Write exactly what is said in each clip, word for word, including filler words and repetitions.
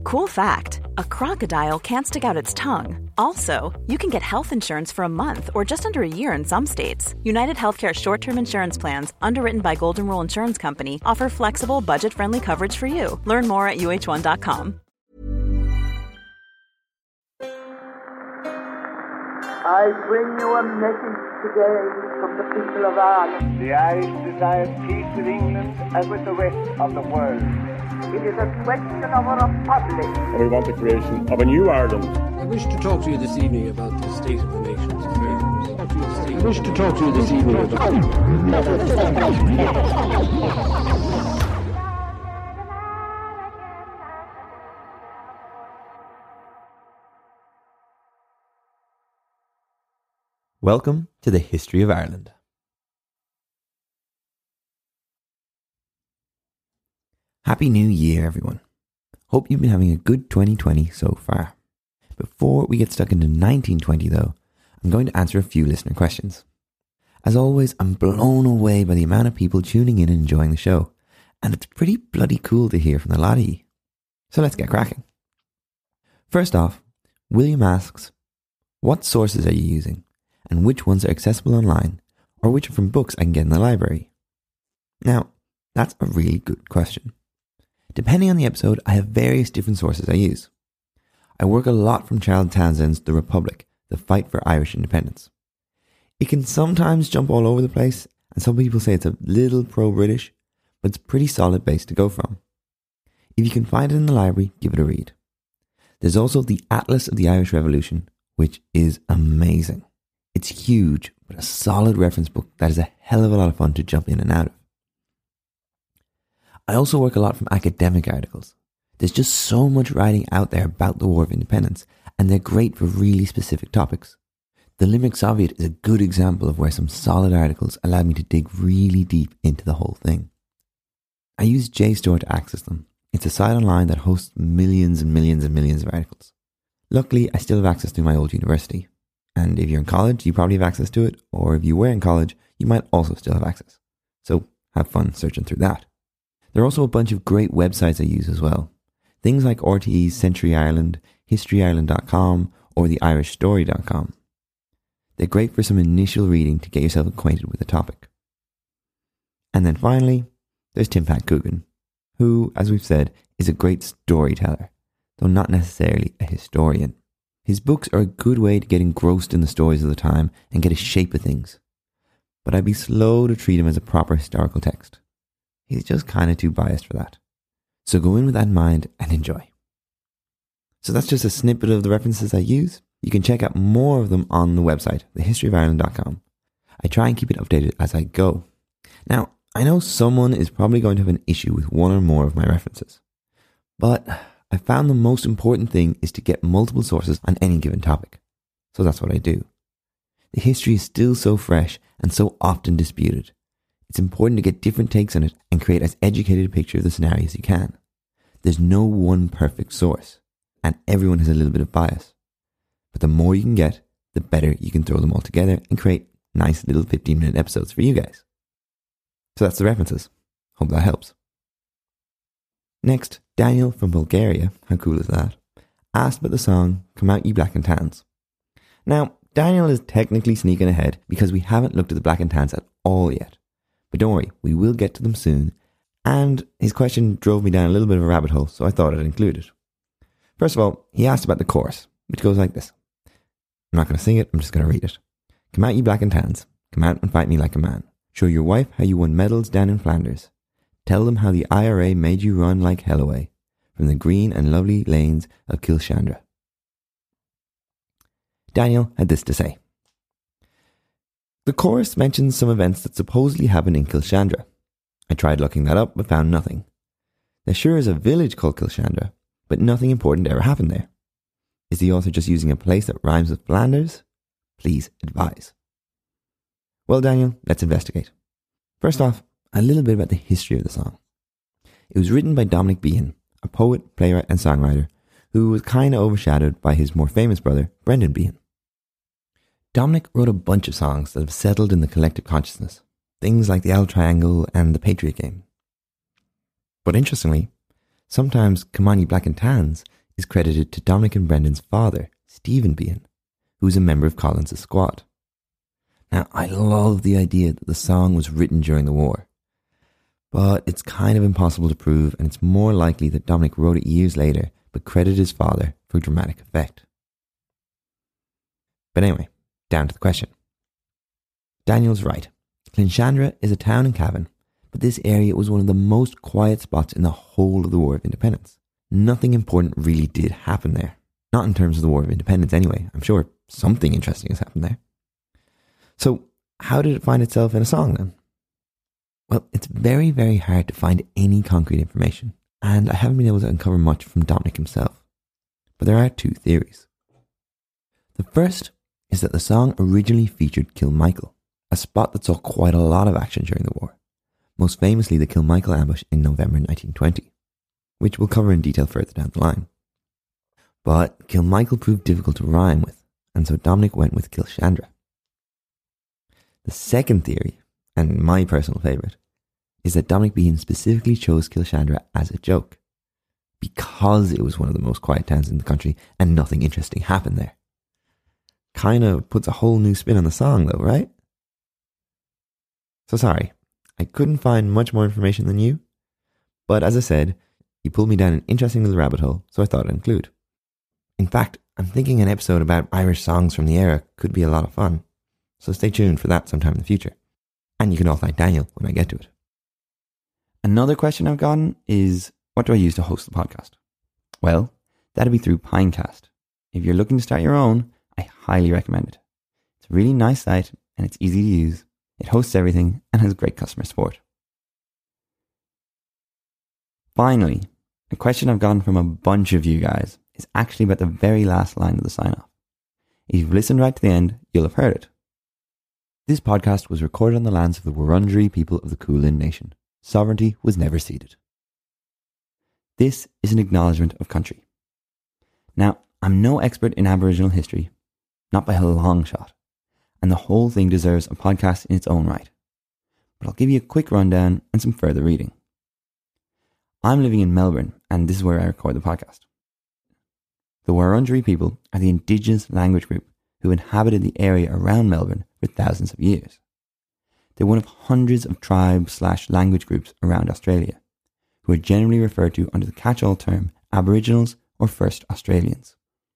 Cool fact, a crocodile can't stick out its tongue. Also, you can get health insurance for a month or just under a year in some states. United Healthcare short-term insurance plans, underwritten by Golden Rule Insurance Company, offer flexible, budget-friendly coverage for you. Learn more at U H one dot com. I bring you a message today from the people of Ireland. The Irish desire peace with England as with the rest of the world. It is a question of a republic. And we want the creation of a new Ireland. I wish to talk to you this evening about the state of the nation's affairs. I wish to talk to you this evening about... Welcome to the History of Ireland. Happy New Year, everyone. Hope you've been having a good twenty twenty so far. Before we get stuck into nineteen twenty though, I'm going to answer a few listener questions. As always, I'm blown away by the amount of people tuning in and enjoying the show, and it's pretty bloody cool to hear from the lot of you. So let's get cracking. First off, William asks, what sources are you using, and which ones are accessible online, or which are from books I can get in the library? Now, that's a really good question. Depending on the episode, I have various different sources I use. I work a lot from Charles Townsend's The Republic, The Fight for Irish Independence. It can sometimes jump all over the place, and some people say it's a little pro-British, but it's a pretty solid base to go from. If you can find it in the library, give it a read. There's also The Atlas of the Irish Revolution, which is amazing. It's huge, but a solid reference book that is a hell of a lot of fun to jump in and out of. I also work a lot from academic articles. There's just so much writing out there about the War of Independence, and they're great for really specific topics. The Limerick Soviet is a good example of where some solid articles allowed me to dig really deep into the whole thing. I use JSTOR to access them. It's a site online that hosts millions and millions and millions of articles. Luckily, I still have access to my old university. And if you're in college, you probably have access to it, or if you were in college, you might also still have access. So have fun searching through that. There are also a bunch of great websites I use as well. Things like R T E's Century Ireland, history ireland dot com, or the irish story dot com. They're great for some initial reading to get yourself acquainted with the topic. And then finally, there's Tim Pat Coogan, who, as we've said, is a great storyteller, though not necessarily a historian. His books are a good way to get engrossed in the stories of the time and get a shape of things. But I'd be slow to treat him as a proper historical text. He's just kind of too biased for that. So go in with that in mind and enjoy. So that's just a snippet of the references I use. You can check out more of them on the website, the history of ireland dot com. I try and keep it updated as I go. Now, I know someone is probably going to have an issue with one or more of my references. But I found the most important thing is to get multiple sources on any given topic. So that's what I do. The history is still so fresh and so often disputed. It's important to get different takes on it and create as educated a picture of the scenario as you can. There's no one perfect source, and everyone has a little bit of bias. But the more you can get, the better you can throw them all together and create nice little fifteen minute episodes for you guys. So that's the references. Hope that helps. Next, Daniel from Bulgaria, how cool is that, asked about the song Come Out Ye Black and Tans. Now, Daniel is technically sneaking ahead because we haven't looked at the Black and Tans at all yet. But don't worry, we will get to them soon, and his question drove me down a little bit of a rabbit hole, so I thought I'd include it. First of all, he asked about the chorus, which goes like this. I'm not going to sing it, I'm just going to read it. Come out ye black and tans, come out and fight me like a man. Show your wife how you won medals down in Flanders. Tell them how the I R A made you run like hell away from the green and lovely lanes of Kilshandra. Daniel had this to say. The chorus mentions some events that supposedly happened in Kilshandra. I tried looking that up but found nothing. There sure is a village called Kilshandra, but nothing important ever happened there. Is the author just using a place that rhymes with Flanders? Please advise. Well, Daniel, let's investigate. First off, a little bit about the history of the song. It was written by Dominic Behan, a poet, playwright and songwriter who was kind of overshadowed by his more famous brother, Brendan Behan. Dominic wrote a bunch of songs that have settled in the collective consciousness, things like the L Triangle and the Patriot Game. But interestingly, sometimes Come On Ye Black and Tans is credited to Dominic and Brendan's father, Stephen Behan, who was a member of Collins' squad. Now, I love the idea that the song was written during the war, but it's kind of impossible to prove, and it's more likely that Dominic wrote it years later but credited his father for dramatic effect. But anyway, down to the question. Daniel's right. Clinshandra is a town in Cavan, but this area was one of the most quiet spots in the whole of the War of Independence. Nothing important really did happen there. Not in terms of the War of Independence anyway. I'm sure something interesting has happened there. So, how did it find itself in a song then? Well, it's very, very hard to find any concrete information, and I haven't been able to uncover much from Dominic himself. But there are two theories. The first is that the song originally featured Kilmichael, a spot that saw quite a lot of action during the war, most famously the Kilmichael ambush in November nineteen twenty, which we'll cover in detail further down the line. But Kilmichael proved difficult to rhyme with, and so Dominic went with Kilshandra. The second theory, and my personal favourite, is that Dominic Behan specifically chose Kilshandra as a joke, because it was one of the most quiet towns in the country and nothing interesting happened there. Kind of puts a whole new spin on the song though, right? So sorry, I couldn't find much more information than you, but as I said, you pulled me down an interesting little rabbit hole, so I thought I'd include. In fact, I'm thinking an episode about Irish songs from the era could be a lot of fun, so stay tuned for that sometime in the future. And you can all thank Daniel when I get to it. Another question I've gotten is, what do I use to host the podcast? Well, that'd be through Pinecast. If you're looking to start your own, I highly recommend it. It's a really nice site and it's easy to use. It hosts everything and has great customer support. Finally, a question I've gotten from a bunch of you guys is actually about the very last line of the sign-off. If you've listened right to the end, you'll have heard it. This podcast was recorded on the lands of the Wurundjeri people of the Kulin Nation. Sovereignty was never ceded. This is an acknowledgement of country. Now, I'm no expert in Aboriginal history, not by a long shot, and the whole thing deserves a podcast in its own right. But I'll give you a quick rundown and some further reading. I'm living in Melbourne, and this is where I record the podcast. The Wurundjeri people are the indigenous language group who inhabited the area around Melbourne for thousands of years. They're one of hundreds of tribes slash language groups around Australia, who are generally referred to under the catch-all term Aboriginals or First Australians.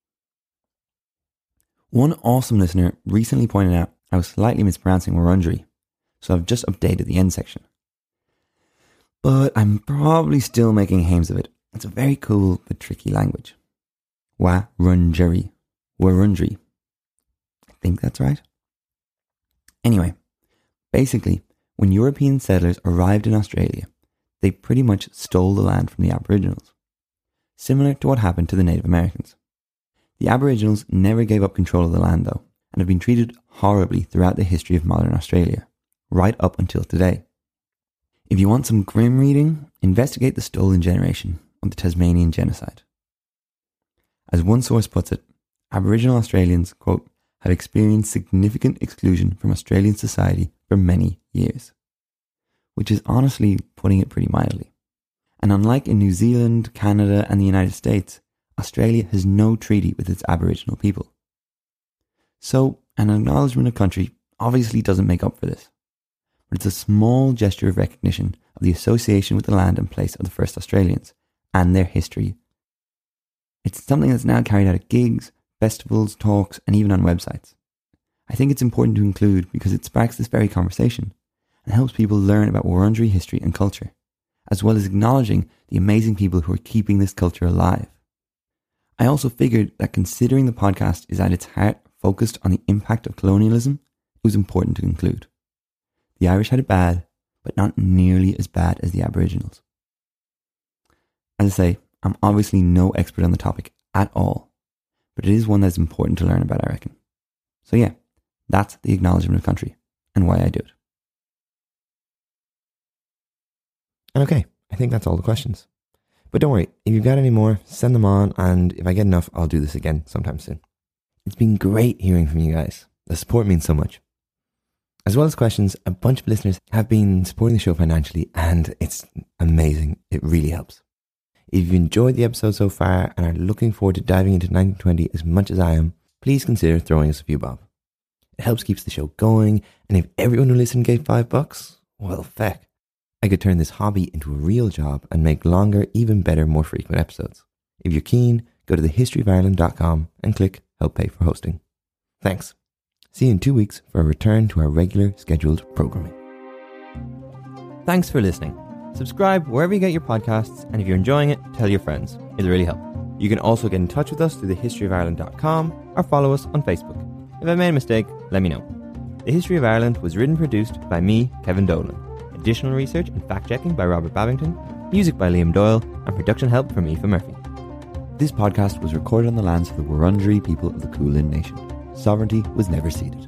One awesome listener recently pointed out I was slightly mispronouncing Wurundjeri, so I've just updated the end section. But I'm probably still making hames of it. It's a very cool but tricky language. Wurundjeri. Wurundjeri. I think that's right. Anyway, basically, when European settlers arrived in Australia, they pretty much stole the land from the Aboriginals, similar to what happened to the Native Americans. The Aboriginals never gave up control of the land though, and have been treated horribly throughout the history of modern Australia, right up until today. If you want some grim reading, investigate the Stolen Generation of the Tasmanian Genocide. As one source puts it, Aboriginal Australians, quote, have experienced significant exclusion from Australian society for many years, which is honestly putting it pretty mildly. And unlike in New Zealand, Canada and the United States, Australia has no treaty with its Aboriginal people. So an acknowledgement of country obviously doesn't make up for this, but it's a small gesture of recognition of the association with the land and place of the first Australians and their history. It's something that's now carried out at gigs, festivals, talks, and even on websites. I think it's important to include because it sparks this very conversation and helps people learn about Wurundjeri history and culture, as well as acknowledging the amazing people who are keeping this culture alive. I also figured that considering the podcast is at its heart focused on the impact of colonialism, it was important to include. The Irish had it bad, but not nearly as bad as the Aboriginals. As I say, I'm obviously no expert on the topic at all, but it is one that's important to learn about, I reckon. So yeah, that's the acknowledgement of country and why I do it. Okay, I think that's all the questions. But don't worry, if you've got any more, send them on, and if I get enough, I'll do this again sometime soon. It's been great hearing from you guys. The support means so much. As well as questions, a bunch of listeners have been supporting the show financially, and it's amazing. It really helps. If you've enjoyed the episode so far and are looking forward to diving into nineteen twenty as much as I am, please consider throwing us a few bob. It helps keeps the show going, and if everyone who listened gave five bucks, well, feck. I could turn this hobby into a real job and make longer, even better, more frequent episodes. If you're keen, go to the history of ireland dot com and click Help Pay for Hosting. Thanks. See you in two weeks for a return to our regular scheduled programming. Thanks for listening. Subscribe wherever you get your podcasts, and if you're enjoying it, tell your friends. It'll really help. You can also get in touch with us through the history of ireland dot com or follow us on Facebook. If I made a mistake, let me know. The History of Ireland was written and produced by me, Kevin Dolan. Additional research and fact-checking by Robert Babington. Music by Liam Doyle. And production help from Aoife Murphy. This podcast was recorded on the lands of the Wurundjeri people of the Kulin Nation. Sovereignty was never ceded.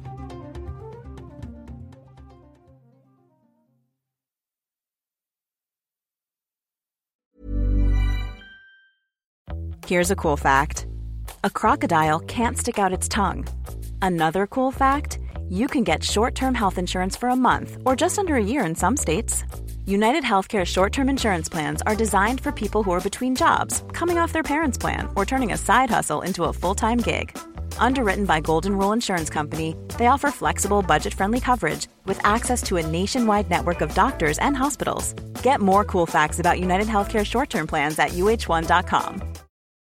Here's a cool fact. A crocodile can't stick out its tongue. Another cool fact, you can get short-term health insurance for a month or just under a year in some states. United Healthcare short-term insurance plans are designed for people who are between jobs, coming off their parents' plan, or turning a side hustle into a full-time gig. Underwritten by Golden Rule Insurance Company, they offer flexible, budget-friendly coverage with access to a nationwide network of doctors and hospitals. Get more cool facts about United Healthcare short-term plans at U H one dot com.